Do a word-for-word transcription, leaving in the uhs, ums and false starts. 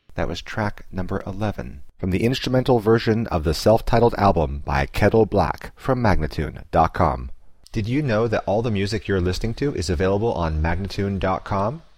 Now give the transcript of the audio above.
That was track number eleven from the instrumental version of the self-titled album by Kettle Black from Magnatune dot com. Did you know that all the music you're listening to is available on Magnatune dot com?